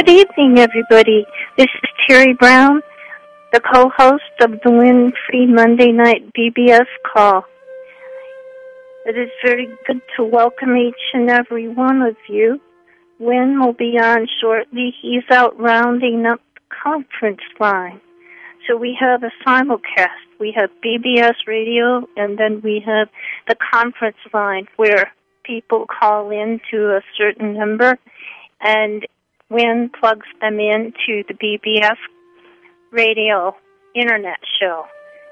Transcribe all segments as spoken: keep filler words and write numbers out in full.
Good evening, everybody. This is Terry Brown, the co-host of the Win Free Monday Night B B S call. It is very good to welcome each and every one of you. Win will be on shortly. He's out rounding up the conference line. So we have a simulcast. We have B B S radio, and then we have the conference line where people call in to a certain number, and Win plugs them into the B B S radio internet show.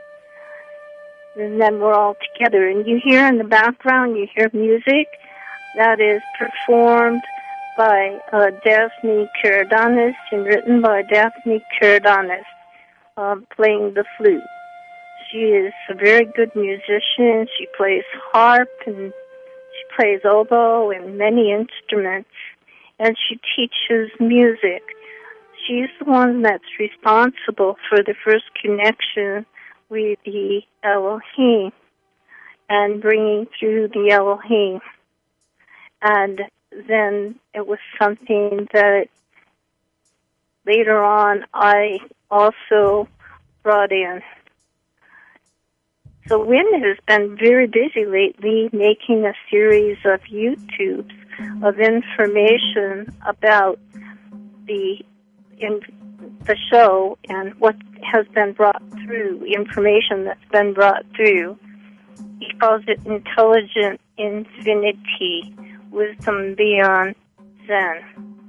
And then we're all together. And you hear in the background, you hear music that is performed by uh, Daphne Karadanis and written by Daphne Karadanis, uh, playing the flute. She is a very good musician. She plays harp and she plays oboe and many instruments, and she teaches music. She's the one that's responsible for the first connection with the Elohim and bringing through the Elohim. And then it was something that later on I also brought in. So Win has been very busy lately making a series of YouTubes of information about the in the show and what has been brought through, information that's been brought through. He calls it Intelligent Infinity, Wisdom Beyond Zen.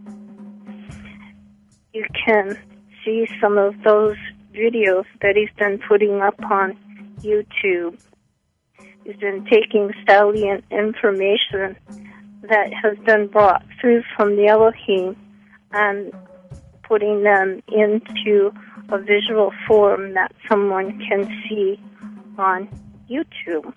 You can see some of those videos that he's been putting up on YouTube. He's been taking salient information that has been brought through from the Elohim and putting them into a visual form that someone can see on YouTube.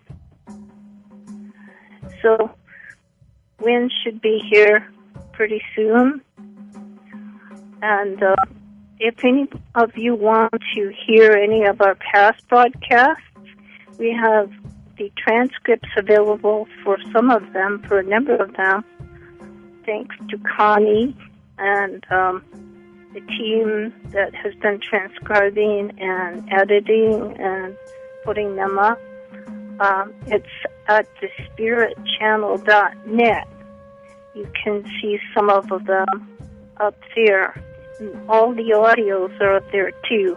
So Win should be here pretty soon. And uh, if any of you want to hear any of our past broadcasts, we have the transcripts available for some of them, for a number of them, thanks to Connie and um, the team that has been transcribing and editing and putting them up. Um, it's at the spirit channel dot net. You can see some of them up there. And all the audios are up there, too.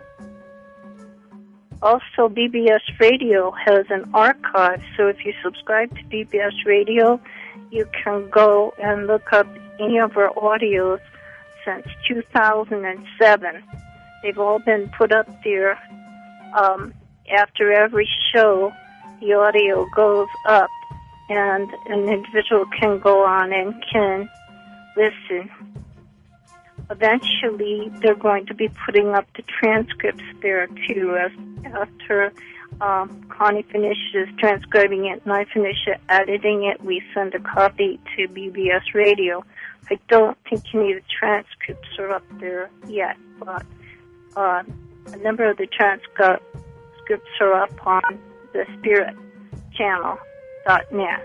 Also, B B S Radio has an archive, so if you subscribe to B B S Radio, you can go and look up any of our audios since two thousand seven. They've all been put up there. Um, after every show, the audio goes up, and an individual can go on and can listen. Eventually, they're going to be putting up the transcripts there, too, as after um, Connie finishes transcribing it and I finish editing it, we send a copy to B B S Radio. I don't think any of the transcripts are up there yet, but uh, a number of the transcripts are up on the spirit channel dot net.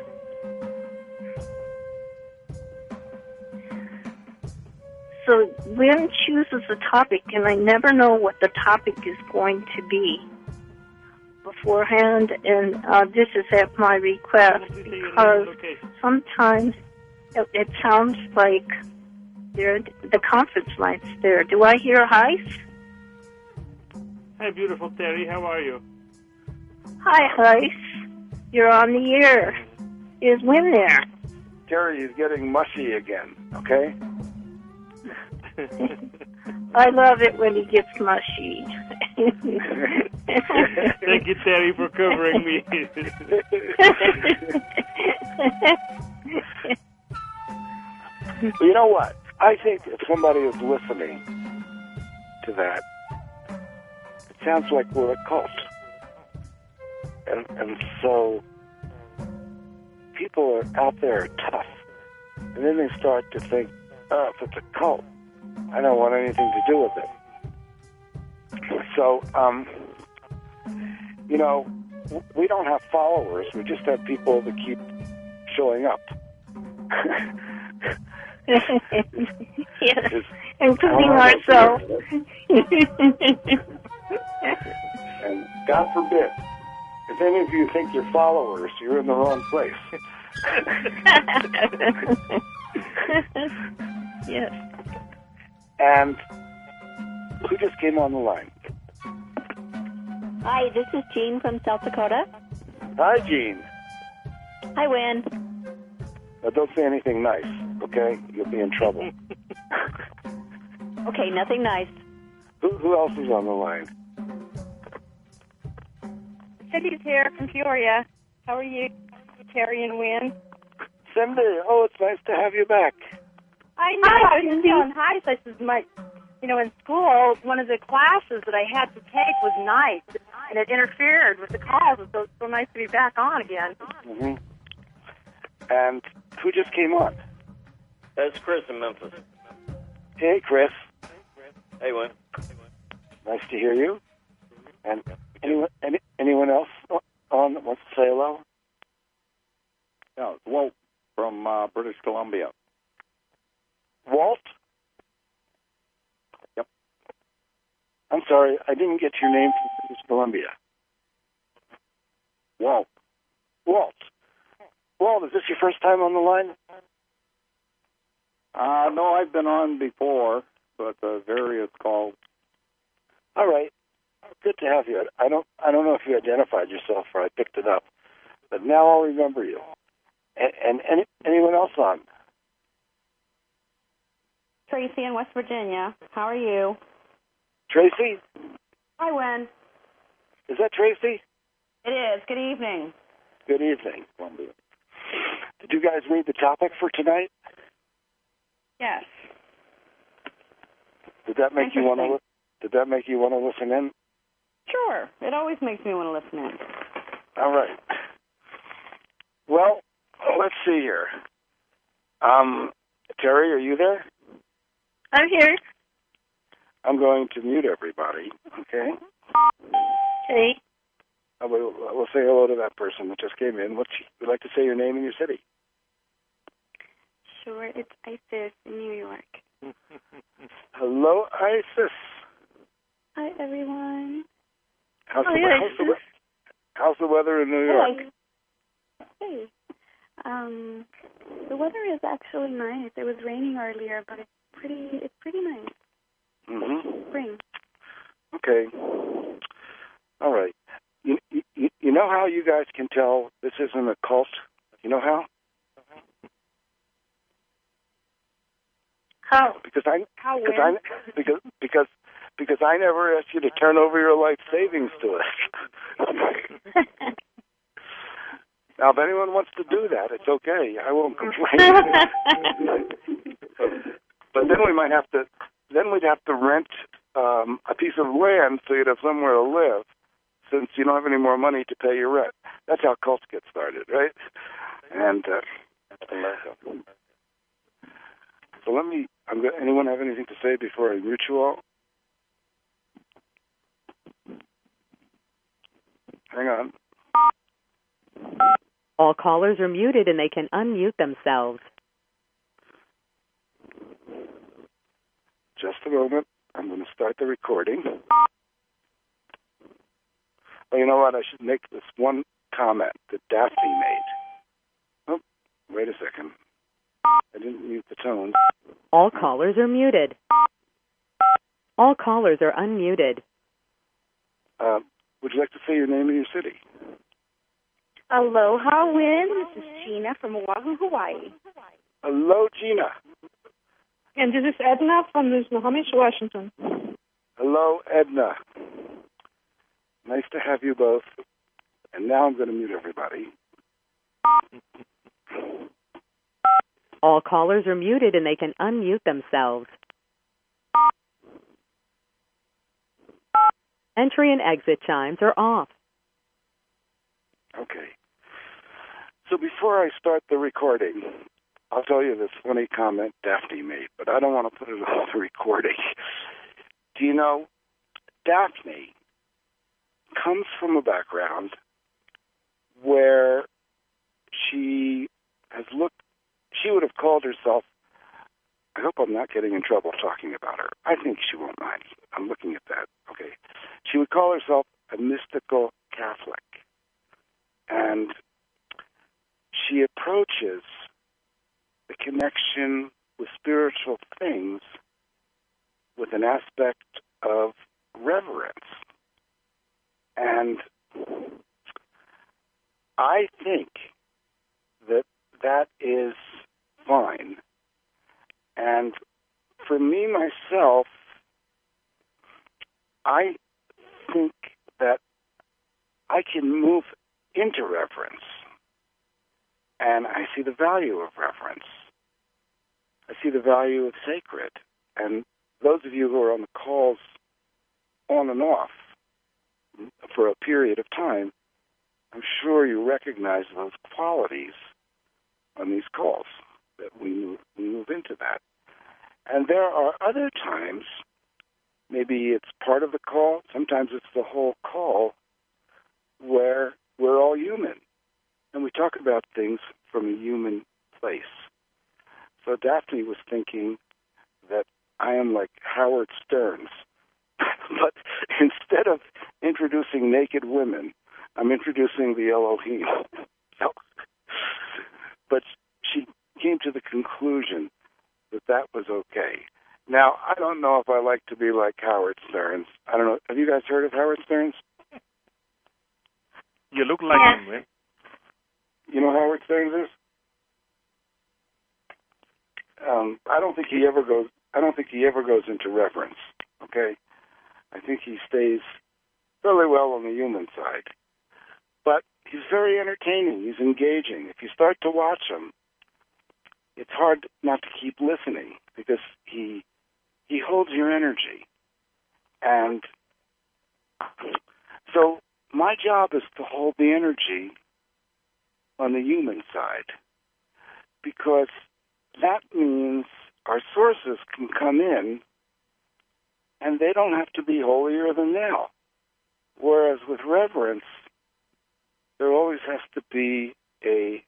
So Win chooses a topic, and I never know what the topic is going to be beforehand, and uh, this is at my request, because sometimes it, it sounds like there the conference line's there. Do I hear Heis? Hi, beautiful Terry. How are you? Hi, Heis. You're on the air. Is Win there? Terry is getting mushy again, okay? I love it when he gets mushy. Thank you, Terry, for covering me. Well, you know what? I think if somebody is listening to that, it sounds like we're a cult. And, and so people are out there tough. And then they start to think, oh, if it's a cult, I don't want anything to do with it. So, um, you know, we don't have followers. We just have people that keep showing up. Yes, Is, including oh, ourselves. And God forbid, if any of you think you're followers, you're in the wrong place. Yes. And who just came on the line? Hi, this is Jean from South Dakota. Hi, Gene. Hi, Win. Now, don't say anything nice, okay? You'll be in trouble. Okay, nothing nice. Who, who else is on the line? Cindy's here from Peoria. How are you, Terry and Win? Cindy, oh, it's nice to have you back. I know. I was just telling hi. So this is my, you know, in school, one of the classes that I had to take was night, and it interfered with the calls. So it's so nice to be back on again. Mm-hmm. And who just came on? That's Chris in Memphis. Hey, Chris. Hey, Wayne. Nice to hear you. And anyone, any, anyone else on that wants to say hello? No, it's Walt from uh, British Columbia. Walt? Yep. I'm sorry, I didn't get your name from British Columbia. Walt. Walt. Walt, is this your first time on the line? Uh, no, I've been on before, but uh, various calls. All right. Good to have you. I don't I don't know if you identified yourself or I picked it up, but now I'll remember you. And, and any, anyone else on? Tracy in West Virginia. How are you? Tracy? Hi, Win. Is that Tracy? It is. Good evening. Good evening. Did you guys read the topic for tonight? Yes. Did that make you want to? Did that make you want to listen in? Sure. It always makes me want to listen in. All right. Well, let's see here. Um, Terry, are you there? I'm here. I'm going to mute everybody. Okay. Okay. I will, we'll say hello to that person that just came in. Would you like to say your name and your city? Sure. It's Isis in New York. Hello, Isis. Hi, everyone. How's, oh, the, yeah, how's, the, how's the weather in New York? Hey. Um, the weather is actually nice. It was raining earlier, but it's pretty. It's pretty nice. Mm-hmm. Spring. Okay. All right. You, you you know how you guys can tell this isn't a cult? You know how? How? Because I How because when? I because because because I never asked you to turn over your life savings to us. Now, if anyone wants to do that, it's okay. I won't complain. But then we might have to. Then we'd have to rent um, a piece of land so you'd have somewhere to live, since you don't have any more money to pay your rent. That's how cults get started, right? And uh, so let me. I'm going. Anyone have anything to say before I mute you all? Hang on. All callers are muted and they can unmute themselves. Just a moment. I'm going to start the recording. Well, you know what? I should make this one comment that Daphne made. Oh, wait a second. I didn't mute the tone. All callers are muted. All callers are unmuted. Uh, would you like to say your name and your city? Aloha, Win. This is Gina from Oahu, Hawaii. Hello, Gina. And this is Edna from Snohomish, Washington. Hello, Edna. Nice to have you both. And now I'm going to mute everybody. All callers are muted and they can unmute themselves. Entry and exit chimes are off. Okay. So before I start the recording, I'll tell you this funny comment Daphne made, but I don't want to put it on the recording. Do you know, Daphne comes from a background where she has looked, she would have called herself I hope I'm not getting in trouble talking about her. I think she won't mind. I'm looking at that. Okay. She would call herself a mystical Catholic. And she approaches the connection with spiritual things with an aspect of reverence. And I think that that is fine. And for me, myself, I think that I can move into reverence. And I see the value of reverence. I see the value of sacred. And those of you who are on the calls on and off for a period of time, I'm sure you recognize those qualities on these calls, that we move, we move into that. And there are other times, maybe it's part of the call, sometimes it's the whole call, where we're all human. And we talk about things from a human place. So Daphne was thinking that I am like Howard Stearns. But instead of introducing naked women, I'm introducing the Elohim. So, but she came to the conclusion that that was okay. Now, I don't know if I like to be like Howard Stearns. I don't know. Have you guys heard of Howard Stearns? You look like Yes. him, man. You know who Howard Stearns is? Um, I don't think he ever goes. I don't think he ever goes into reverence. Okay, I think he stays fairly well on the human side. But he's very entertaining. He's engaging. If you start to watch him, it's hard not to keep listening because he he holds your energy. And so my job is to hold the energy on the human side, because that means our sources can come in and they don't have to be holier than thou. Whereas with reverence, there always has to be a,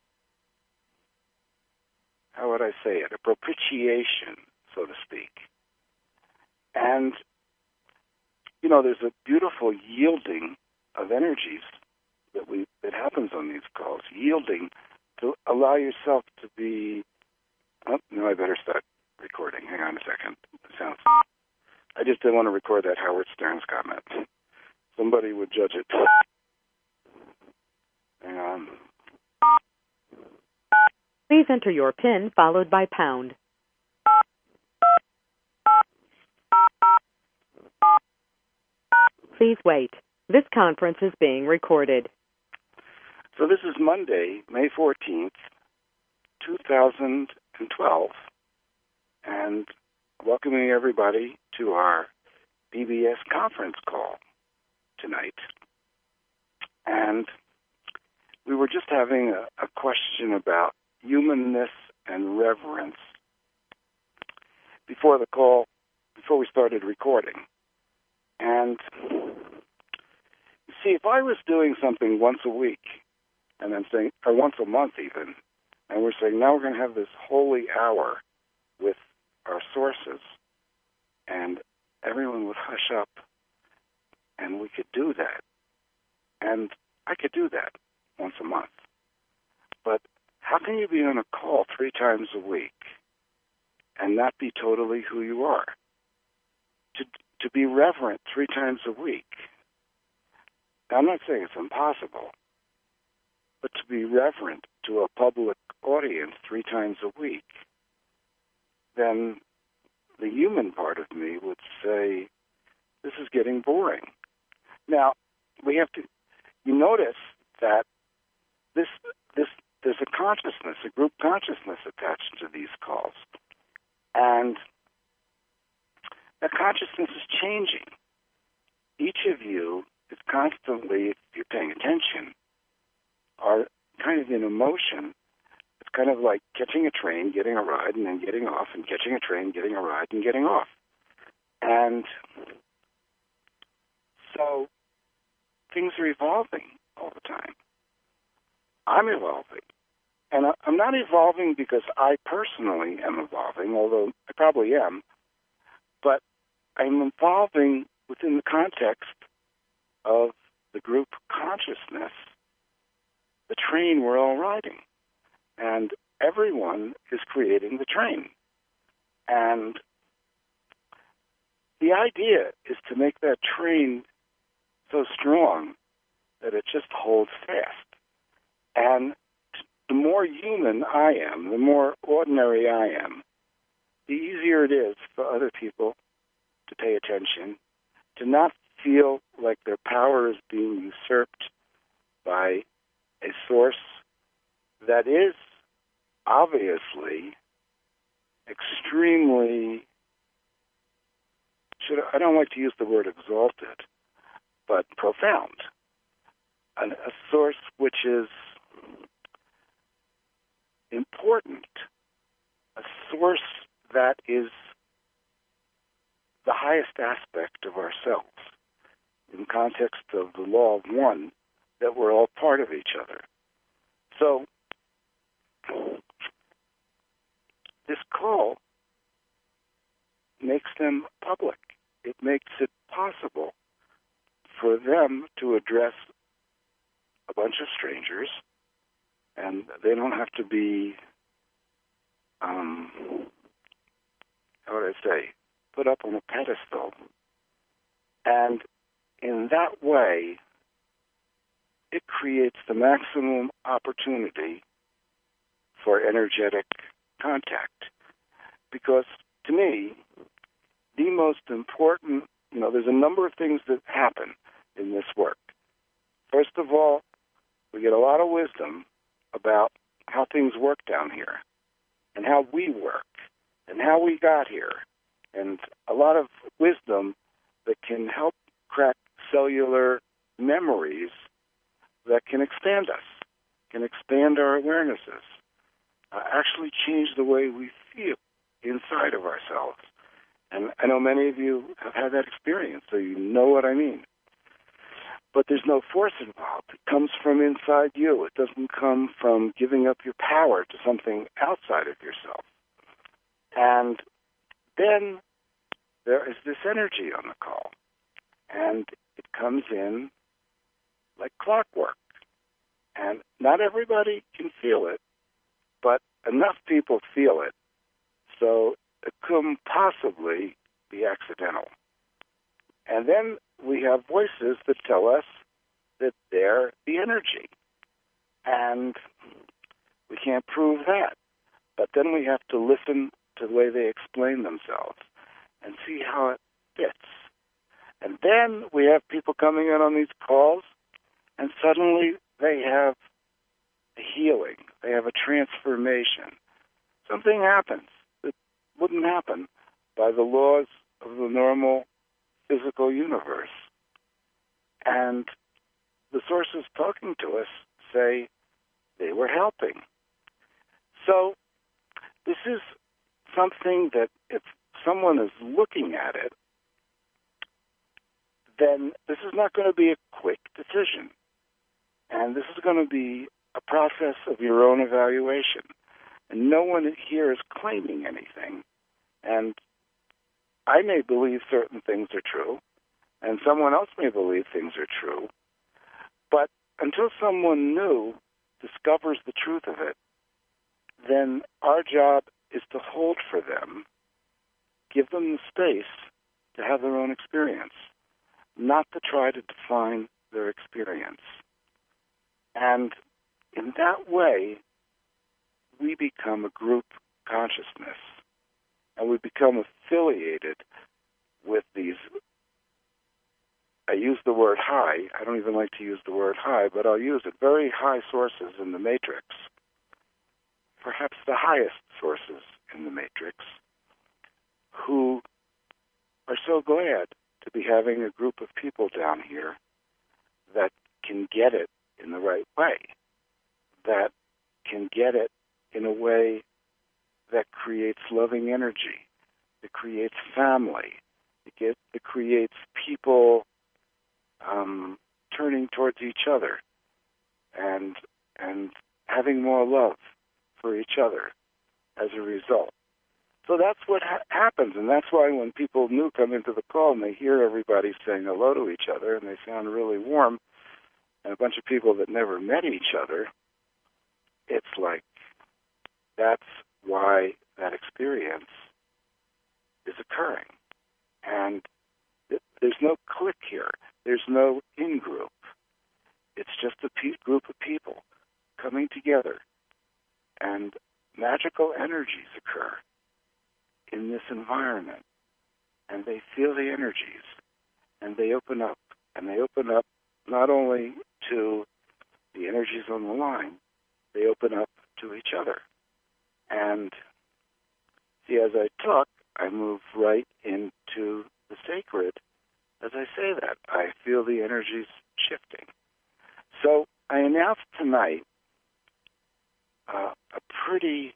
how would I say it, a propitiation, so to speak. And, you know, there's a beautiful yielding of energies that we that happens on these calls, yielding to allow yourself to be, oh, no, I better start recording. Hang on a second. It sounds, I just didn't want to record that Howard Stearns comment. Somebody would judge it. Hang on. Please enter your PIN followed by pound. Please wait. This conference is being recorded. So this is Monday, May fourteenth, two thousand twelve, and welcoming everybody to our B B S conference call tonight. And we were just having a, a question about humanness and reverence before the call, before we started recording. And you see, if I was doing something once a week, and then saying, or once a month even, and we're saying, now we're going to have this holy hour with our sources, and everyone would hush up, and we could do that. And I could do that once a month. But how can you be on a call three times a week and not be totally who you are? To to be reverent three times a week. Now, I'm not saying it's impossible, but to be reverent to a public audience three times a week, then the human part of me would say, this is getting boring. Now, we have to, you notice that this, this, there's a consciousness, a group consciousness attached to these calls. And that consciousness is changing. Each of you is constantly, if you're paying attention, are kind of in emotion. It's kind of like catching a train, getting a ride, and then getting off, and catching a train, getting a ride, and getting off. And so things are evolving all the time. I'm evolving. And I, I'm not evolving because I personally am evolving, although I probably am, but I'm evolving within the context of the group consciousness, the train we're all riding. And everyone is creating the train. And the idea is to make that train so strong that it just holds fast. And the more human I am, the more ordinary I am, the easier it is for other people to pay attention, to not feel like their power is being usurped by a source that is obviously extremely, should I don't like to use the word exalted, but profound. An, a source which is important, a source that is the highest aspect of ourselves in context of the law of one, that we're all part of each other. So this call makes them public. It makes it possible for them to address a bunch of strangers, and they don't have to be, um, how would I say, put up on a pedestal. And in that way, it creates the maximum opportunity for energetic contact. Because to me, the most important, you know, there's a number of things that happen in this work. First of all, we get a lot of wisdom about how things work down here and how we work and how we got here, and a lot of wisdom that can help crack cellular memories that can expand us, can expand our awarenesses, uh, actually change the way we feel inside of ourselves. And I know many of you have had that experience, so you know what I mean. But there's no force involved. It comes from inside you. It doesn't come from giving up your power to something outside of yourself. And then there is this energy on the call, and it comes in like clockwork. And not everybody can feel it, but enough people feel it, so it could possibly be accidental. And then we have voices that tell us that they're the energy. And we can't prove that. But then we have to listen to the way they explain themselves and see how it fits. And then we have people coming in on these calls, and suddenly they have a healing. They have a transformation. Something happens that wouldn't happen by the laws of the normal physical universe. And the sources talking to us say they were helping. So this is something that if someone is looking at it, then this is not going to be a quick decision. And this is going to be a process of your own evaluation. And no one here is claiming anything. And I may believe certain things are true, and someone else may believe things are true. But until someone new discovers the truth of it, then our job is to hold for them, give them the space to have their own experience, not to try to define their experience. And in that way, we become a group consciousness, and we become affiliated with these, I use the word high, I don't even like to use the word high, but I'll use it, very high sources in the matrix, perhaps the highest sources in the matrix, who are so glad to be having a group of people down here that can get it in the right way, that can get it in a way that creates loving energy, that creates family, it, get, it creates people um, turning towards each other and and having more love for each other as a result. So that's what ha- happens, and that's why when people new come into the call and they hear everybody saying hello to each other and they sound really warm, and a bunch of people that never met each other, it's like that's why that experience is occurring. And th- there's no clique here. There's no in-group. It's just a pe- group of people coming together, and magical energies occur in this environment, and they feel the energies, and they open up, and they open up not only to the energies on the line, they open up to each other. And see, as I talk, I move right into the sacred. As I say that, I feel the energies shifting. So I announced tonight uh, a pretty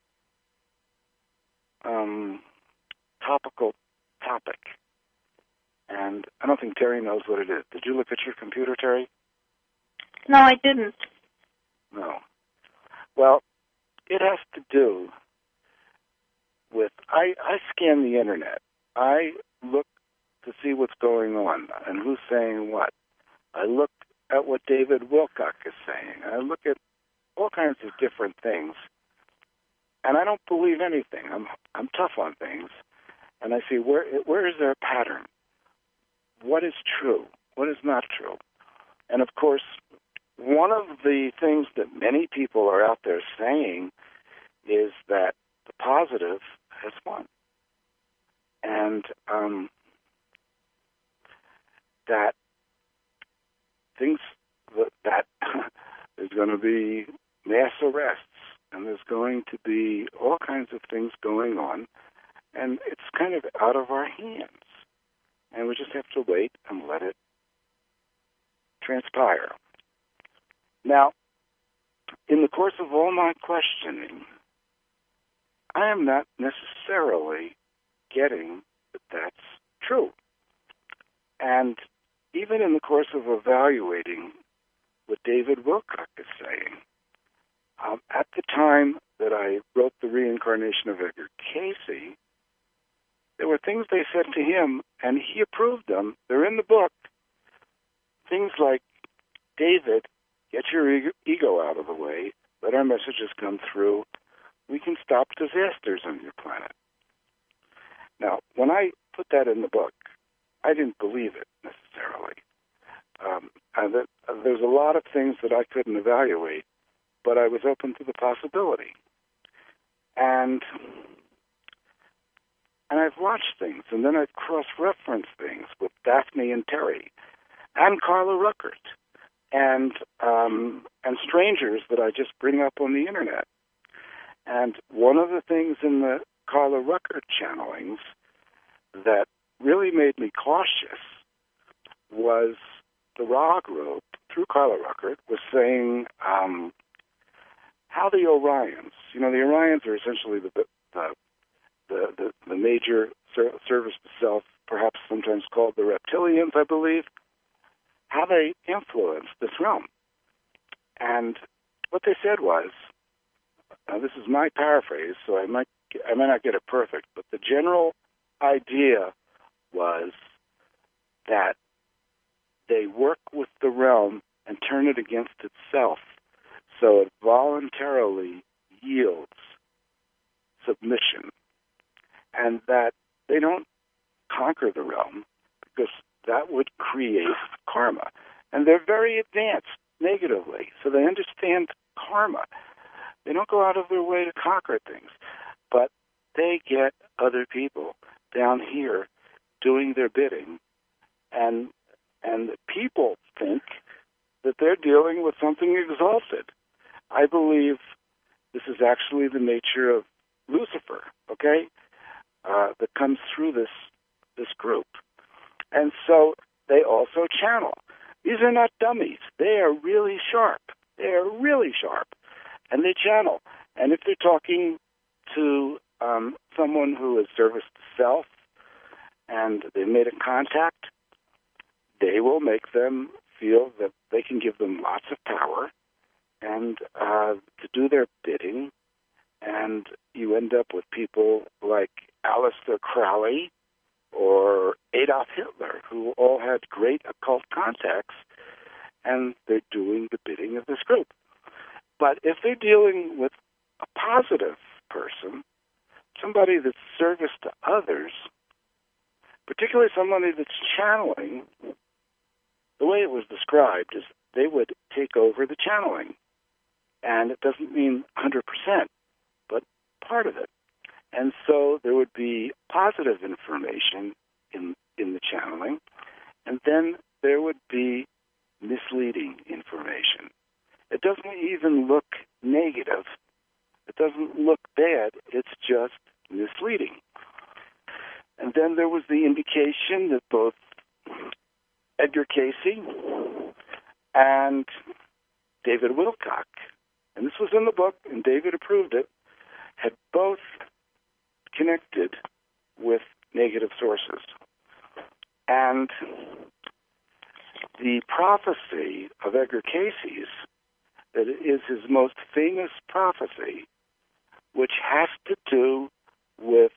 um, topical topic. And I don't think Terry knows what it is. Did you look at your computer, Terry? No, I didn't. No. Well, it has to do with, I, I scan the internet. I look to see what's going on and who's saying what. I look at what David Wilcock is saying. I look at all kinds of different things. And I don't believe anything. I'm I'm tough on things. And I see where where is there a pattern? What is true? What is not true? And of course, one of the things that many people are out there saying is that the positive has won. And um, that things that, that there's going to be mass arrests, and there's going to be all kinds of things going on, and it's kind of out of our hands. And we just have to wait and let it transpire. Now, in the course of all my questioning, I am not necessarily getting that that's true. And even in the course of evaluating what David Wilcock is saying, um, at the time that I wrote The Reincarnation of Edgar Cayce, there were things they said to him, and he approved them. They're in the book. Things like, David, get your ego out of the way. Let our messages come through. We can stop disasters on your planet. Now, when I put that in the book, I didn't believe it necessarily. Um, and that, uh, there's a lot of things that I couldn't evaluate, but I was open to the possibility. And and I've watched things, and then I've cross-referenced things with Daphne and Terry, and Carla Ruckert, and um, and strangers that I just bring up on the internet. And one of the things in the Carla Ruckert channelings that really made me cautious was the Ra group, through Carla Ruckert, was saying um, how the Orions, you know, the Orions are essentially the the the, the, the major ser- service to self, perhaps sometimes called the reptilians, I believe, how they influence this realm. And what they said was, now this is my paraphrase, so I might I might not get it perfect, but the general idea was that they work with the realm and turn it against itself, so it voluntarily yields submission, and that they don't conquer the realm because that would create karma. And they're very advanced negatively, so they understand karma. They don't go out of their way to conquer things, but they get other people down here doing their bidding, and and people think that they're dealing with something exalted. I believe this is actually the nature of Lucifer, okay, uh, that comes through this this group. And so they also channel. These are not dummies. They are really sharp. They are really sharp. And they channel. And if they're talking to um, someone who is service to self and they made a contact, they will make them feel that they can give them lots of power and uh, to do their bidding And you end up with people like Aleister Crowley or Adolf Hitler, who all had great occult contacts, and they're doing the bidding of this group. But if they're dealing with a positive person, somebody that's service to others, particularly somebody that's channeling, the way it was described is they would take over the channeling. And it doesn't mean one hundred percent, but part of it. And so there would be positive information in, in the channeling, and then there would be misleading information. It doesn't even look negative. It doesn't look bad. It's just misleading. And then there was the indication that both Edgar Cayce and David Wilcock, and this was in the book, and David approved it, had both connected with negative sources. And the prophecy of Edgar Cayce's, that is his most famous prophecy, which has to do with,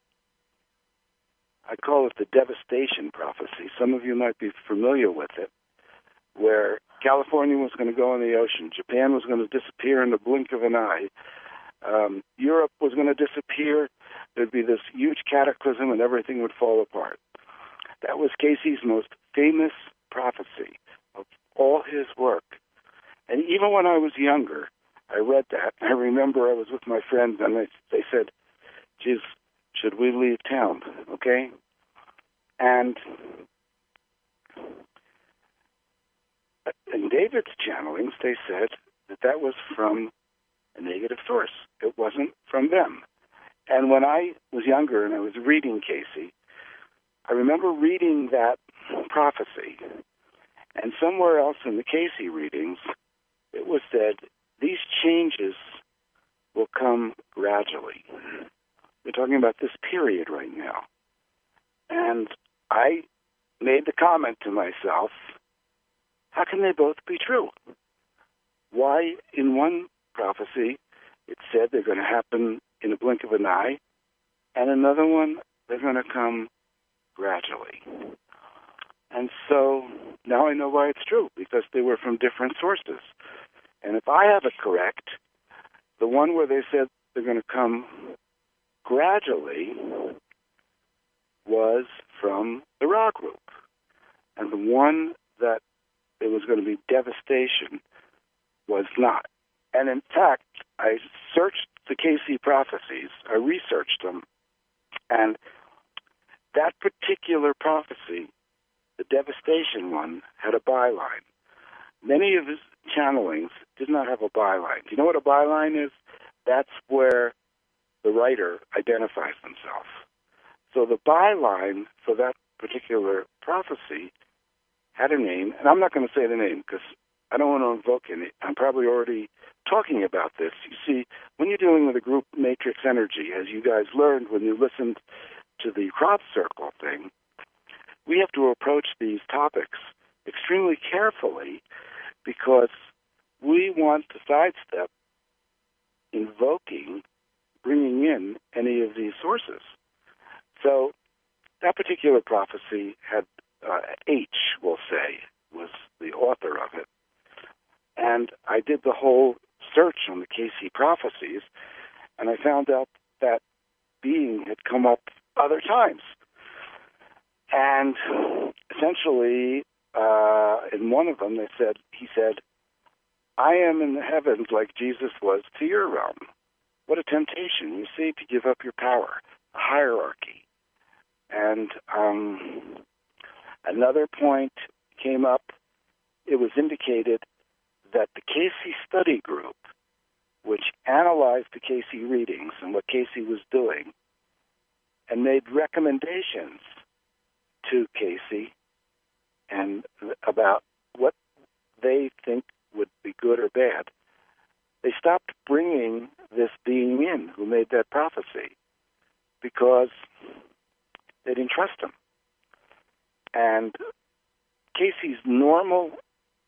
I call it the devastation prophecy. Some of you might be familiar with it, where California was going to go in the ocean, Japan was going to disappear in the blink of an eye, um, Europe was going to disappear, there'd be this huge cataclysm and everything would fall apart. That was Cayce's most famous prophecy of all his work. And even when I was younger, I read that. I remember I was with my friends, and they, they said, geez, should we leave town, okay? And in David's channelings, they said that that was from a negative source. It wasn't from them. And when I was younger and I was reading Cayce, I remember reading that prophecy, and somewhere else in the Cayce readings, it was said, these changes will come gradually. We're talking about this period right now. And I made the comment to myself, how can they both be true? Why, in one prophecy, it said they're going to happen in a blink of an eye, and another one, they're going to come gradually. And so now I know why it's true, because they were from different sources. And if I have it correct, the one where they said they're going to come gradually was from the Ra group. And the one that it was going to be devastation was not. And in fact, I searched the Cayce prophecies, I researched them, and that particular prophecy, the devastation one, had a byline. Many of his channelings did not have a byline. Do you know what a byline is? That's where the writer identifies himself. So the byline for that particular prophecy had a name, and I'm not going to say the name because I don't want to invoke it. I'm probably already talking about this. You see, when you're dealing with a group matrix energy, as you guys learned when you listened to the crop circle thing, we have to approach these topics extremely carefully because we want to sidestep invoking, bringing in any of these sources. So that particular prophecy had uh, H, we'll say, was the author of it. And I did the whole search on the Cayce prophecies, and I found out that being had come up other times. And essentially, uh, in one of them, they said, he said, I am in the heavens like Jesus was to your realm. What a temptation, you see, to give up your power, a hierarchy. And um, another point came up. It was indicated that the Cayce study group, which analyzed the Cayce readings and what Cayce was doing, and made recommendations to Cayce and about what they think would be good or bad, they stopped bringing this being in who made that prophecy because they didn't trust him. And Cayce's normal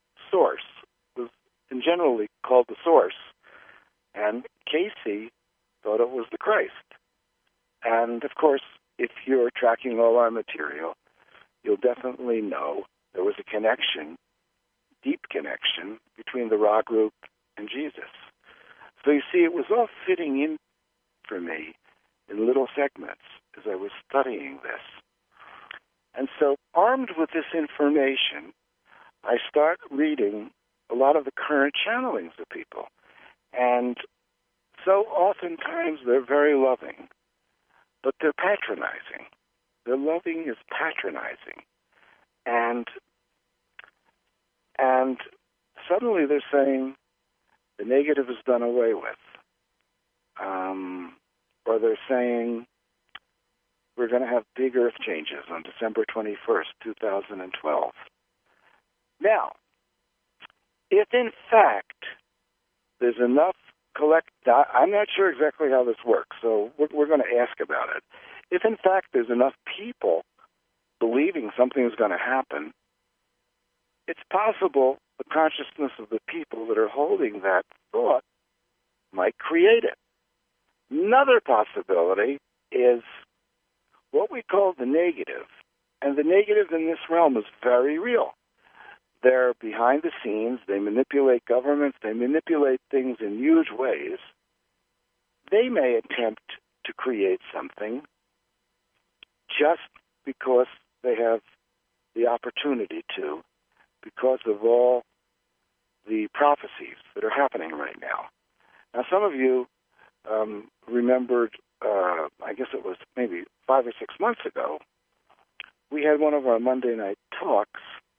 source was generally called the source, and Cayce thought it was the Christ. And, of course, if you're tracking all our material, you'll definitely know there was a connection, deep connection, between the Ra group and Jesus. So you see, it was all fitting in for me in little segments as I was studying this. And so, armed with this information, I start reading a lot of the current channelings of people. And so oftentimes they're very loving, but they're patronizing. Their loving is patronizing. And and suddenly they're saying the negative is done away with. Um, or they're saying we're going to have big earth changes on December twenty-first, two thousand twelve. Now, if in fact there's enough collect, I'm not sure exactly how this works, so we're, we're going to ask about it. If in fact there's enough people believing something is going to happen, it's possible the consciousness of the people that are holding that thought might create it. Another possibility is what we call the negative. And the negative in this realm is very real. They're behind the scenes. They manipulate governments. They manipulate things in huge ways. They may attempt to create something just because they have the opportunity to, because of all the prophecies that are happening right now. Now, some of you um, remembered, uh, I guess it was maybe five or six months ago, we had one of our Monday night talks,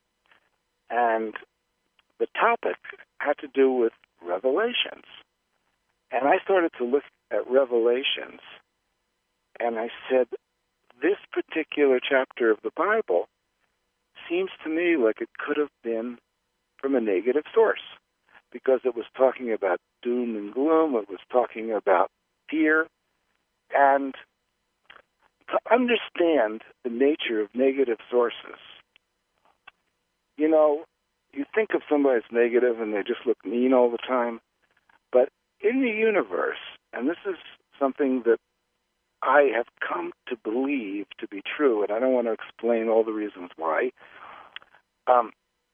and the topic had to do with Revelations. And I started to look at Revelations, and I said, this particular chapter of the Bible seems to me like it could have been from a negative source, because it was talking about doom and gloom, it was talking about fear, and to understand the nature of negative sources, you know, you think of somebody as negative and they just look mean all the time, but in the universe, and this is something that I have come to believe to be true, and I don't want to explain all the reasons why. Um,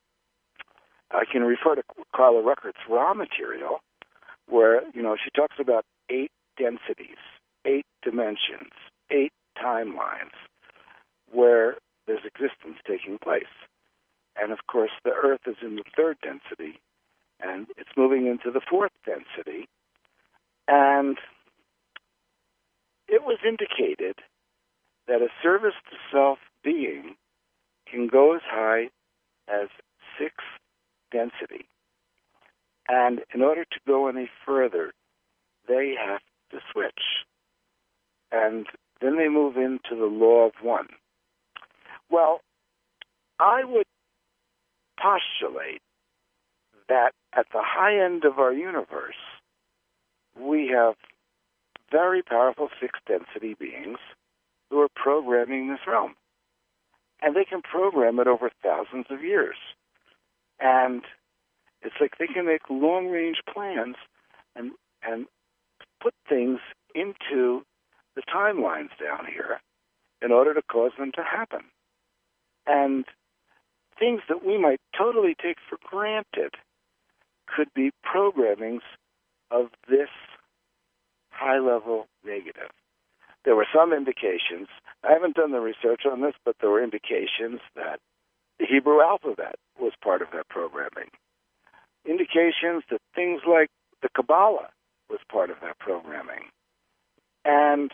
I can refer to Carla Ruckert's Ra material, where, you know, she talks about eight densities, eight dimensions, eight timelines, where there's existence taking place. And, of course, the Earth is in the third density, and it's moving into the fourth density. And it was indicated that a service-to-self being can go as high as sixth density. And in order to go any further, they have to switch. And then they move into the law of one. Well, I would postulate that at the high end of our universe, we have very powerful sixth density beings who are programming this realm. And they can program it over thousands of years. And it's like they can make long-range plans and and put things into the timelines down here in order to cause them to happen. And things that we might totally take for granted could be programmings of this high-level negative. There were some indications, I haven't done the research on this, but there were indications that the Hebrew alphabet was part of that programming. Indications that things like the Kabbalah was part of that programming. And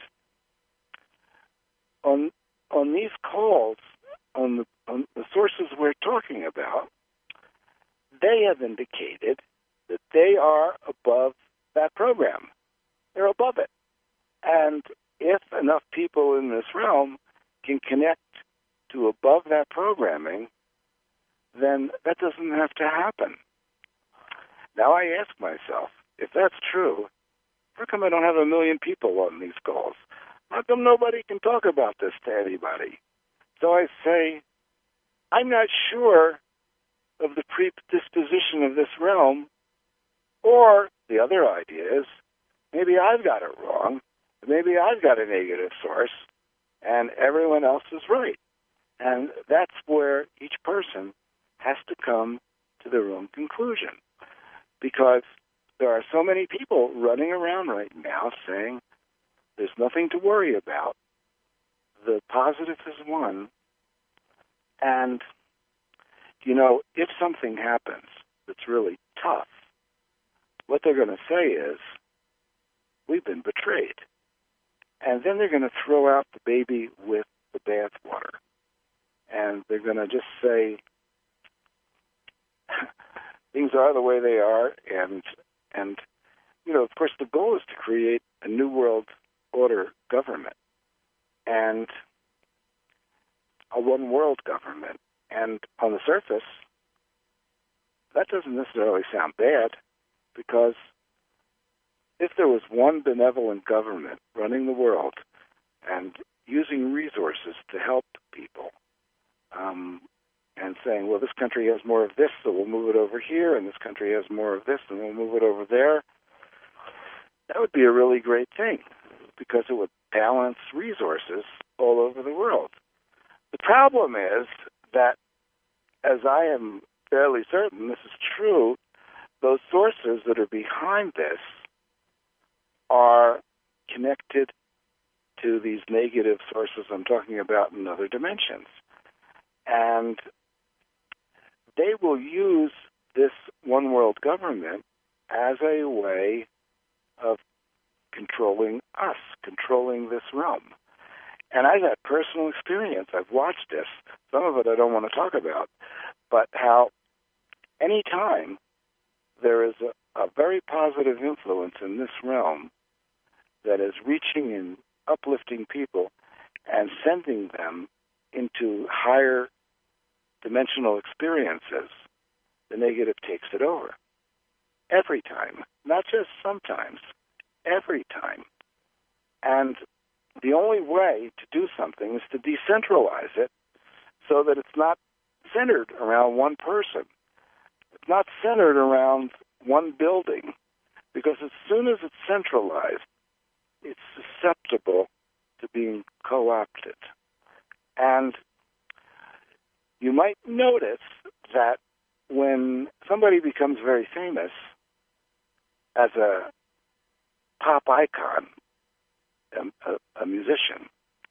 on on these calls, on the, on the sources we're talking about, they have indicated that they are above that program. They're above it. And if enough people in this realm can connect to above that programming, then that doesn't have to happen. Now I ask myself, if that's true, how come I don't have a million people on these calls? How come nobody can talk about this to anybody? So I say, I'm not sure of the predisposition of this realm, or the other idea is maybe I've got it wrong. Maybe I've got a negative source, and everyone else is right. And that's where each person has to come to their own conclusion. Because there are so many people running around right now saying there's nothing to worry about. The positive is one. And, you know, if something happens that's really tough, what they're going to say is, we've been betrayed. And then they're going to throw out the baby with the bathwater. And they're going to just say, things are the way they are. And, and, you know, of course, the goal is to create a new world order government and a one world government. And on the surface, that doesn't necessarily sound bad, because if there was one benevolent government running the world and using resources to help people, um, and saying, well, this country has more of this, so we'll move it over here, and this country has more of this, and we'll move it over there, that would be a really great thing, because it would balance resources all over the world. The problem is that, as I am fairly certain this is true, those sources that are behind this are connected to these negative sources I'm talking about in other dimensions. And they will use this one world government as a way of controlling us, controlling this realm. And I've had personal experience. I've watched this. Some of it I don't want to talk about. But how any time there is a, a very positive influence in this realm that is reaching and uplifting people and sending them into higher dimensional experiences, the negative takes it over. Every time. Not just sometimes. Every time. And the only way to do something is to decentralize it so that it's not centered around one person. It's not centered around one building, because as soon as it's centralized, it's susceptible to being co-opted. And you might notice that when somebody becomes very famous as a pop icon, a, a, a musician,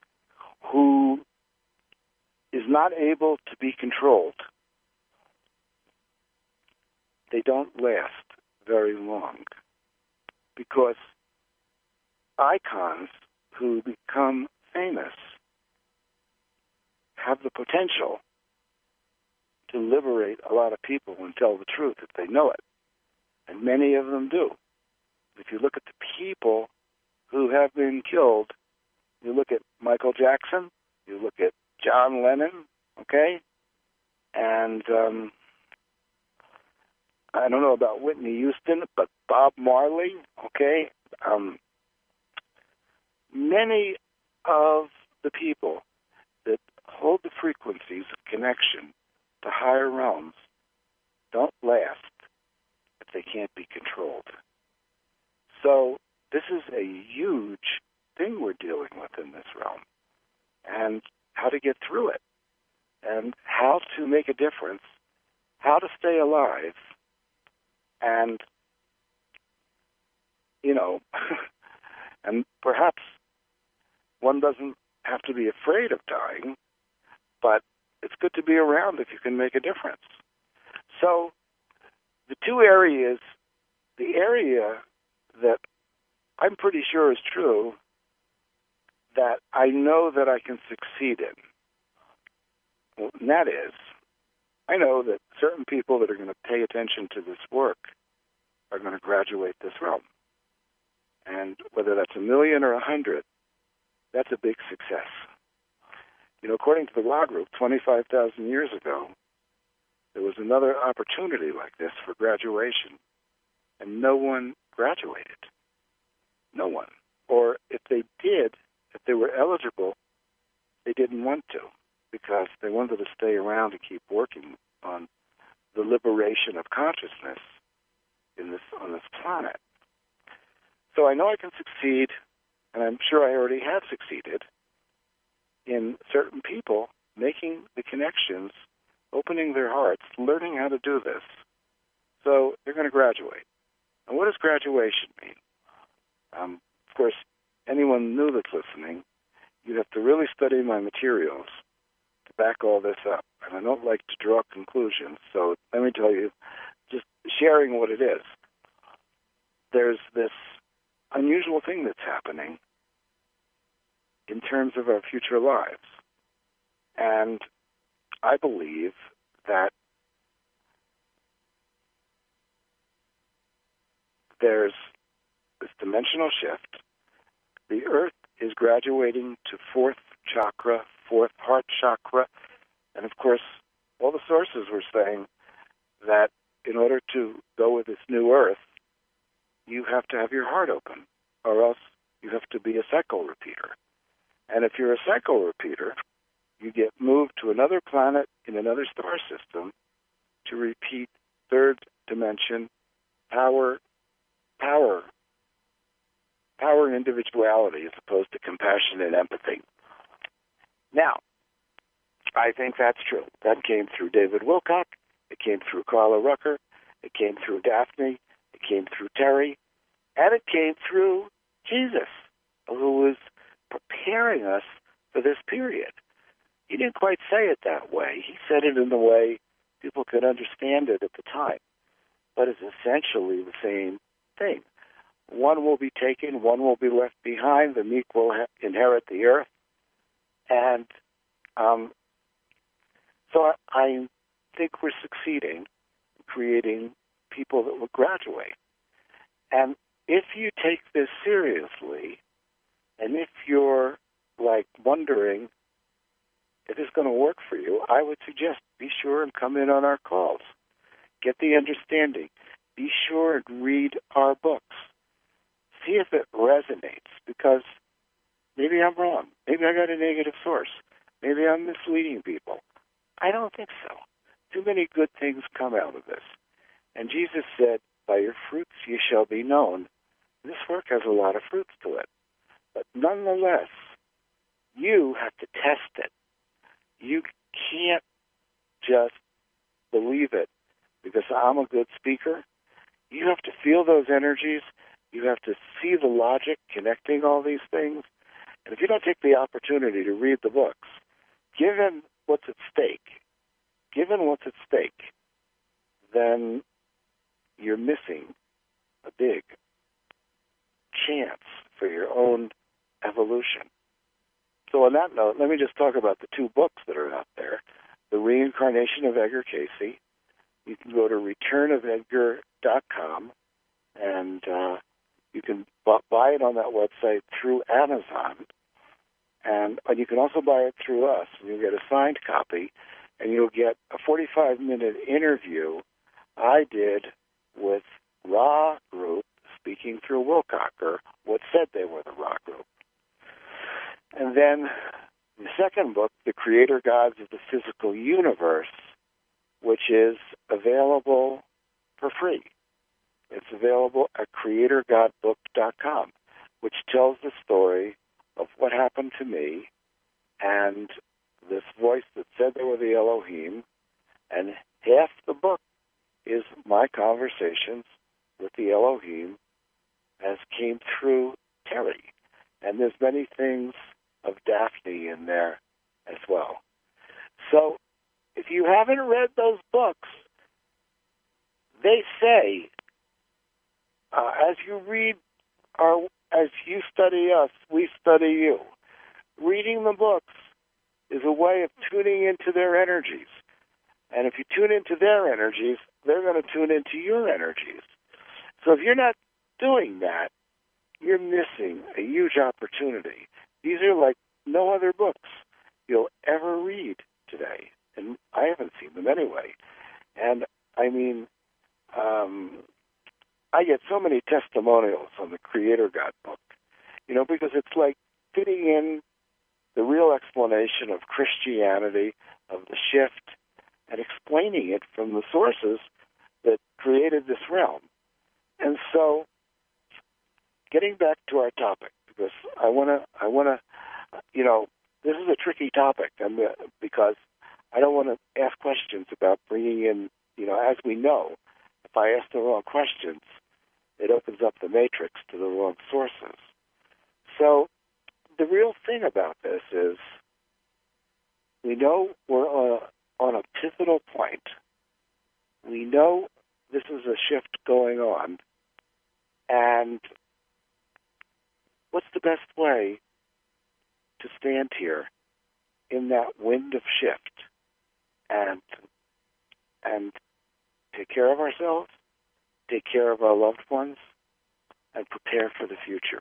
who is not able to be controlled, they don't last very long, because icons who become famous have the potential to liberate a lot of people and tell the truth if they know it. And many of them do. If you look at the people who have been killed, you look at Michael Jackson, you look at John Lennon, okay? And um, I don't know about Whitney Houston, but Bob Marley, okay? Um, many of the people that hold the frequencies of connection to higher realms don't last if they can't be controlled. So this is a huge thing we're dealing with in this realm, and how to get through it, and how to make a difference, how to stay alive, and, you know, and perhaps one doesn't have to be afraid of dying, but it's good to be around if you can make a difference. So the two areas, the area that I'm pretty sure is true, that I know that I can succeed in, well, and that is, I know that certain people that are going to pay attention to this work are going to graduate this realm. And whether that's a million or a hundred, that's a big success. You know, according to the Ra Group, twenty-five thousand years ago, there was another opportunity like this for graduation, and no one graduated. No one. Or if they did, if they were eligible, they didn't want to, because they wanted to stay around and keep working on the liberation of consciousness in this on this planet. So I know I can succeed, and I'm sure I already have succeeded, in certain people making the connections, opening their hearts, learning how to do this. So they're going to graduate. And what does graduation mean? Um, of course, anyone new that's listening, you'd have to really study my materials to back all this up. And I don't like to draw conclusions, so let me tell you, just sharing what it is. There's this unusual thing that's happening in terms of our future lives. And I believe that there's this dimensional shift. The Earth is graduating to fourth chakra, fourth heart chakra. And of course, all the sources were saying that in order to go with this new Earth, you have to have your heart open, or else you have to be a cycle repeater. And if you're a cycle repeater, you get moved to another planet in another star system to repeat third dimension power, power, power and individuality as opposed to compassion and empathy. Now, I think that's true. That came through David Wilcock. It came through Carla Rucker. It came through Daphne. It came through Terry. And it came through Jesus, who was preparing us for this period. He didn't quite say it that way. He said it in the way people could understand it at the time. But it's essentially the same thing. One will be taken, one will be left behind, the meek will ha- inherit the earth. And um, so I, I think we're succeeding in creating people that will graduate. And if you take this seriously, and if you're like wondering if it's going to work for you, I would suggest be sure and come in on our calls. Get the understanding. Be sure and read our books. See if it resonates, because maybe I'm wrong. Maybe I got a negative source. Maybe I'm misleading people. I don't think so. Too many good things come out of this. And Jesus said, by your fruits you shall be known. This work has a lot of fruits to it. But nonetheless, you have to test it. You can't just believe it because I'm a good speaker. You have to feel those energies. You have to see the logic connecting all these things. And if you don't take the opportunity to read the books, given what's at stake, given what's at stake, then you're missing a big chance for your own evolution. So on that note, let me just talk about the two books that are out there. The Reincarnation of Edgar Cayce. You can go to return of edgar dot com, and uh, you can bu- buy it on that website through Amazon. And, and you can also buy it through us, and you'll get a signed copy, and you'll get a forty-five minute interview I did with Ra Group, speaking through Wilcocker, what said they were the Ra Group. And then the second book, The Creator Gods of the Physical Universe, which is available for free. It's available at creator god book dot com, which tells the story of what happened to me and this voice that said they were the Elohim. And half the book is my conversations with the Elohim as came through Terry. And there's many things of Daphne in there as well. So if you haven't read those books, they say, uh, as you read, our, as you study us, we study you. Reading the books is a way of tuning into their energies. And if you tune into their energies, they're going to tune into your energies. So if you're not doing that, you're missing a huge opportunity. These are like no other books you'll ever read today. And I haven't seen them anyway. And, I mean, um, I get so many testimonials on the Creator God book, you know, because it's like fitting in the real explanation of Christianity, of the shift, and explaining it from the sources that created this realm. And so getting back to our topic, because I want to, I want to, you know, this is a tricky topic, and uh, because I don't want to ask questions about bringing in, you know, as we know, if I ask the wrong questions, it opens up the matrix to the wrong sources. So the real thing about this is we know we're on a, on a pivotal point. We know this is a shift going on, and what's the best way to stand here in that wind of shift and and take care of ourselves, take care of our loved ones, and prepare for the future?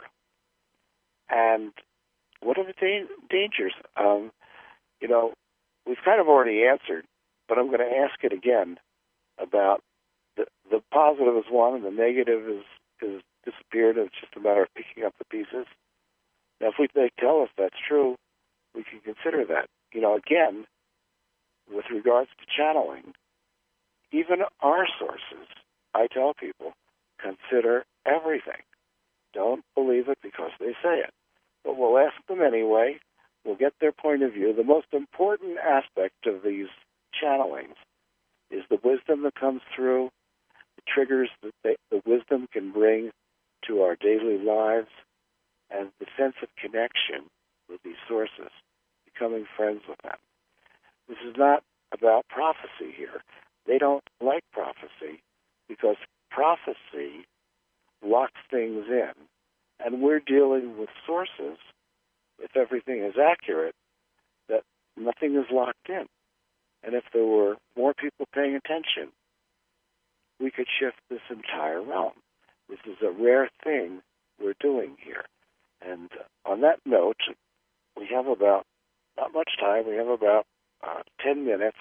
And what are the da- dangers? Um, you know, we've kind of already answered, but I'm going to ask it again about the, the positive is one and the negative is, is disappeared. It's just a matter of picking up the pieces. Now, if we they tell us that's true, we can consider that. You know, again, with regards to channeling, even our sources, I tell people, consider everything. Don't believe it because they say it. But we'll ask them anyway. We'll get their point of view. The most important aspect of these channelings is the wisdom that comes through, the triggers that they, the wisdom can bring to our daily lives, and the sense of connection with these sources, becoming friends with them. This is not about prophecy here. They don't like prophecy because prophecy locks things in. And we're dealing with sources, if everything is accurate, that nothing is locked in. And if there were more people paying attention, we could shift this entire realm. This is a rare thing we're doing here. And on that note, we have about, not much time, we have about uh, ten minutes.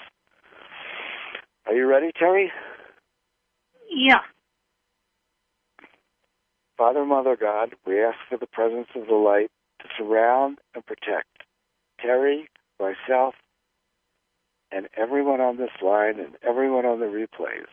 Are you ready, Terry? Yeah. Father, Mother, God, we ask for the presence of the light to surround and protect Terry, myself, and everyone on this line and everyone on the replays.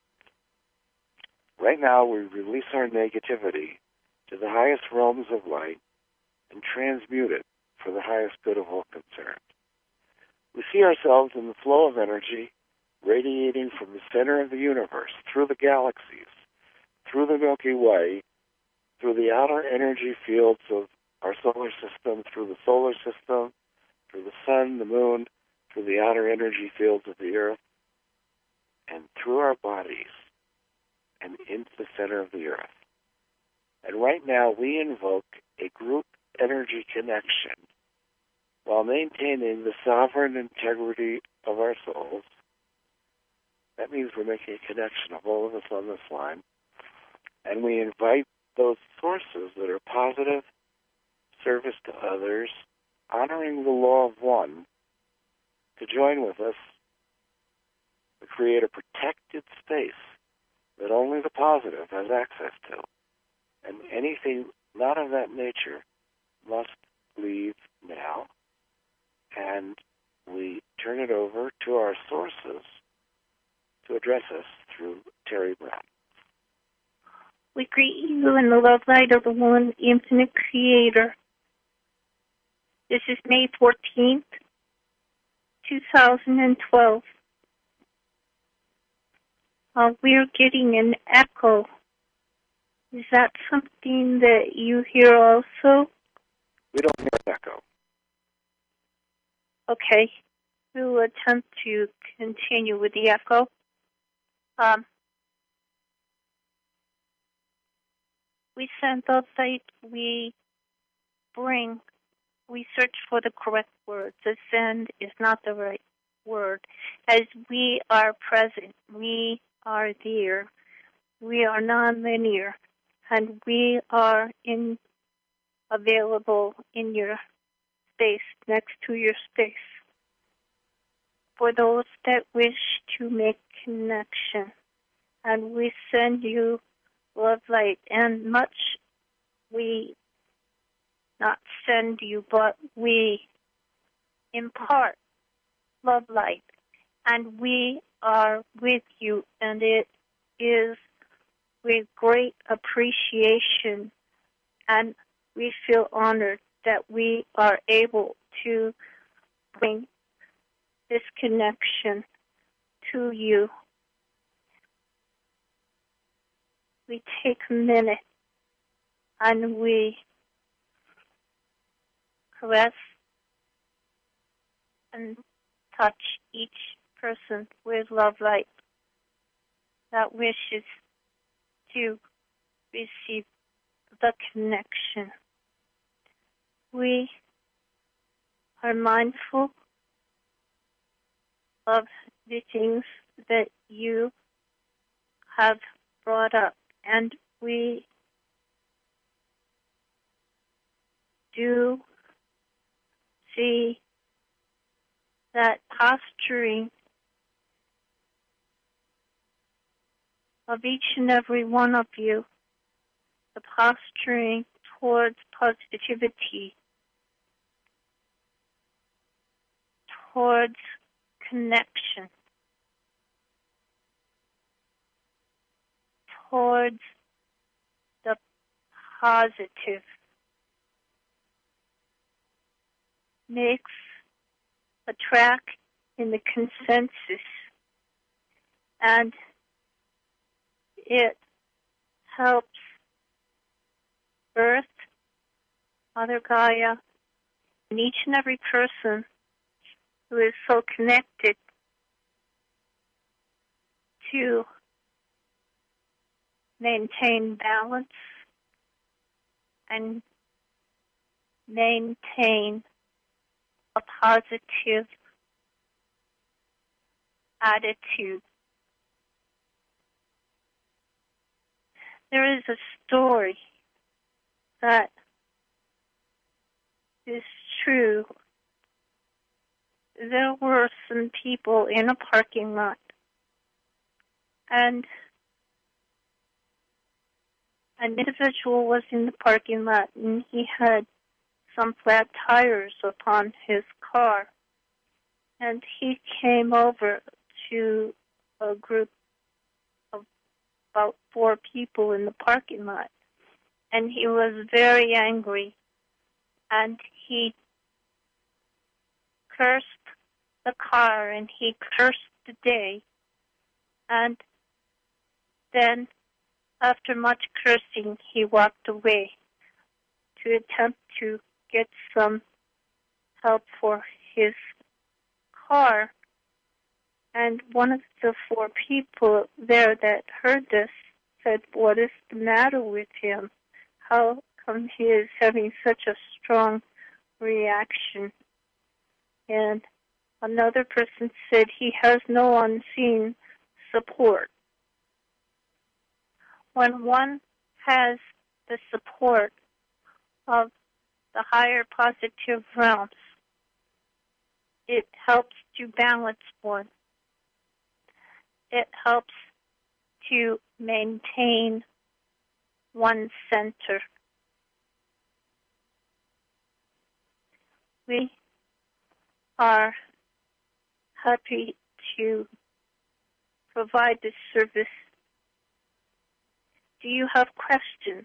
Right now, we release our negativity to the highest realms of light and transmute it for the highest good of all concerned. We see ourselves in the flow of energy radiating from the center of the universe, through the galaxies, through the Milky Way, through the outer energy fields of our solar system, through the solar system, through the sun, the moon, through the outer energy fields of the earth, and through our bodies, and into the center of the earth. And right now, we invoke a group energy connection while maintaining the sovereign integrity of our souls. That means we're making a connection of all of us on this line. And we invite those sources that are positive, service to others, honoring the law of one, to join with us to create a protected space that only the positive has access to. And anything not of that nature must leave now. And we turn it over to our sources to address us through Terry Brown. We greet you in the love light of the one infinite creator. This is May fourteenth, two thousand twelve. Uh, we're getting an echo. Is that something that you hear also? We don't hear an echo. Okay. We'll attempt to continue with the echo. Um, we send the light, we bring, we search for the correct word. The send is not the right word. As we are present, we are there. We are non-linear, and we are in available in your space, next to your space. For those that wish to make connection, and we send you love light, and much we not send you, but we impart love light, and we are with you, and it is with great appreciation And we feel honored that we are able to bring this connection to you. We take a minute and we caress and touch each person with love light that wishes to receive the connection. We are mindful of the things that you have brought up, and we do see that posturing of each and every one of you, the posturing towards positivity, towards connection, towards the positive, makes a track in the consensus, and it helps Earth, Mother Gaia, and each and every person who is so connected to maintain balance and maintain a positive attitude. There is a story that is true. There were some people in a parking lot, and an individual was in the parking lot, and he had some flat tires upon his car, and he came over to a group of about four people in the parking lot, and he was very angry, and he cursed the car, and he cursed the day, and then after much cursing, he walked away to attempt to get some help for his car. And one of the four people there that heard this said, "What is the matter with him? How come he is having such a strong reaction?" And another person said, "He has no unseen support." When one has the support of the higher positive realms, it helps to balance one. It helps to maintain one's center. We are happy to provide this service. Do you have questions?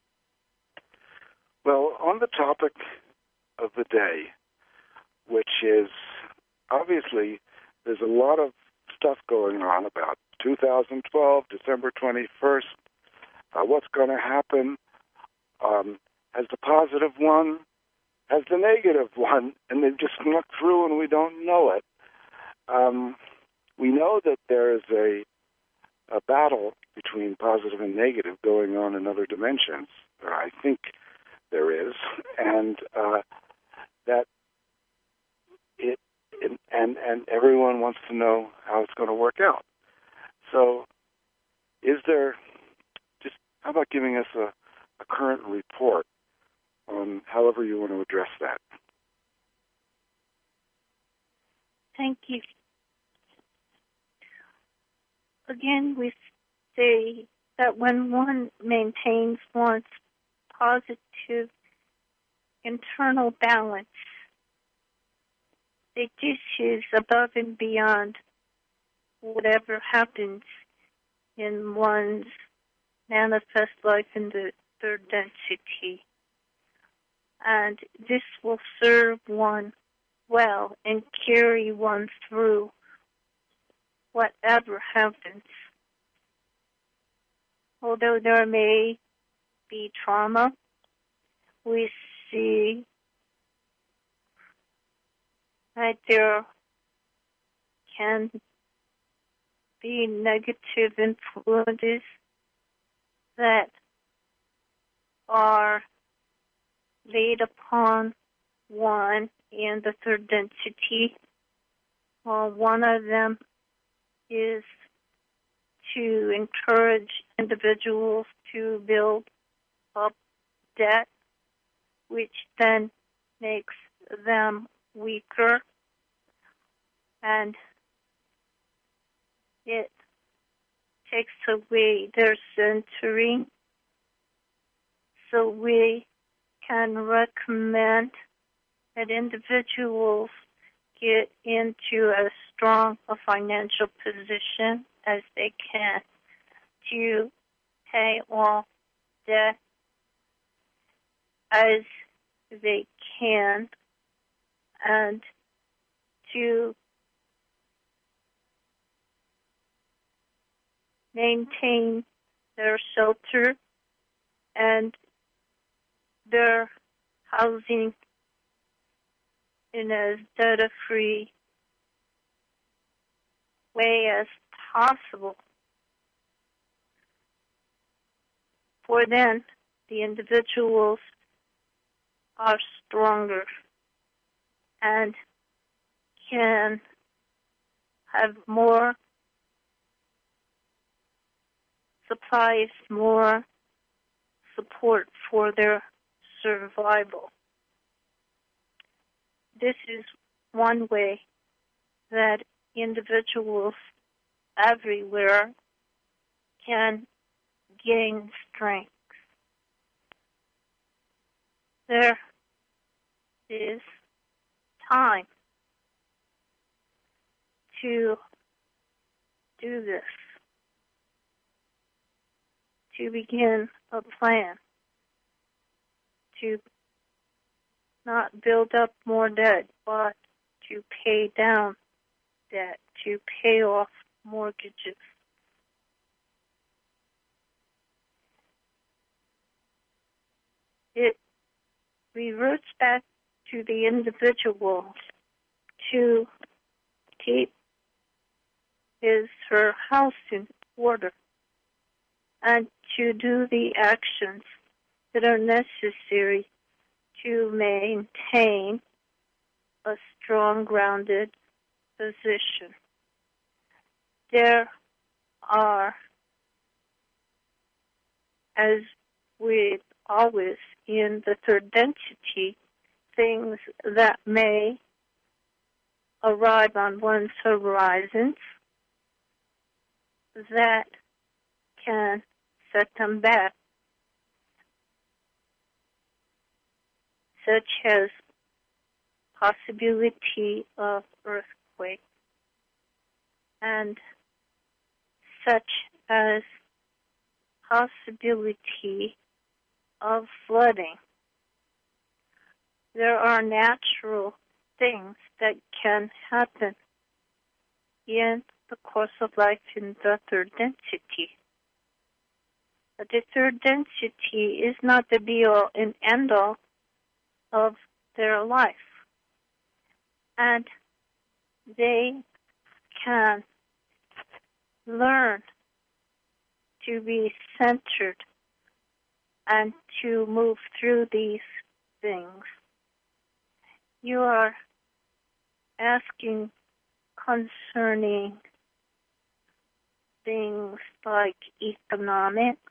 Well, on the topic of the day, which is obviously there's a lot of stuff going on about two thousand twelve, December twenty-first, uh, what's going to happen, um, has the positive one, has the negative one, and they've just snuck through and we don't know it. Um, we know that there is a, a battle between positive and negative going on in other dimensions, or I think there is, and uh, that it, it and and everyone wants to know how it's going to work out. So, is there just how about giving us a, a current report on however you want to address that? Thank you. Again, we say that when one maintains one's positive internal balance, it dishes above and beyond whatever happens in one's manifest life in the third density. and this will serve one well and carry one through whatever happens. Although there may be trauma, we see that there can be negative influences that are laid upon one and the third density. Well, one of them is to encourage individuals to build up debt, which then makes them weaker, and it takes away their centering. So we can recommend that individuals get into as strong a financial position as they can to pay off debt as they can and to maintain their shelter and their housing in as debt-free way as possible. For then, the individuals are stronger and can have more supplies, more support for their survival. This is one way that individuals everywhere can gain strength. There is time to do this, to begin a plan, to not build up more debt, but to pay down debt, to pay off mortgages. It reverts back to the individual to keep his her house in order and to do the actions that are necessary to maintain a strong, grounded position. There are, as with always in the third density, things that may arrive on one's horizons that can set them back, such as possibility of earthquake and such as possibility of flooding. There are natural things that can happen in the course of life in the third density. But the third density is not the be-all and end-all of their life. And they can learn to be centered and to move through these things. You are asking concerning things like economics,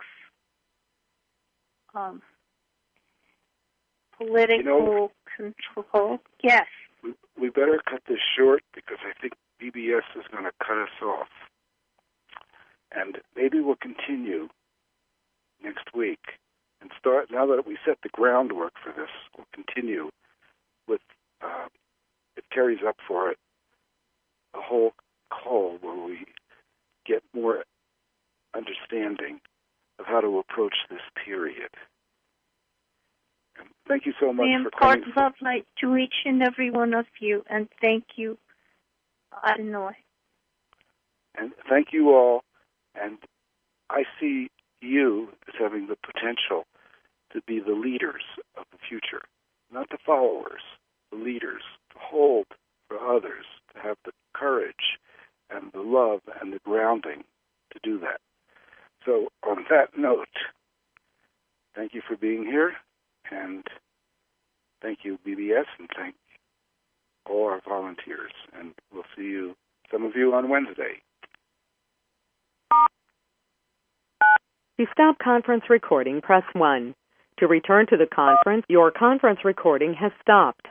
um, political you know, control. Yes. We, we better cut this short because I think B B S is going to cut us off. And maybe we'll continue next week and start, now that we set the groundwork for this, we'll continue with, uh, if Terry's up for it, a whole call where we get more understanding of how to approach this period. Thank you so much We for impart coming. love light to each and every one of you, and thank you, Illinois. And thank you all. And I see you as having the potential to be the leaders of the future, not the followers, the leaders, to hold for others, to have the courage and the love and the grounding to do that. So on that note, thank you for being here, and thank you, B B S, and thank all our volunteers. And we'll see you, some of you, on Wednesday. To stop conference recording, press one. To return to the conference, your conference recording has stopped.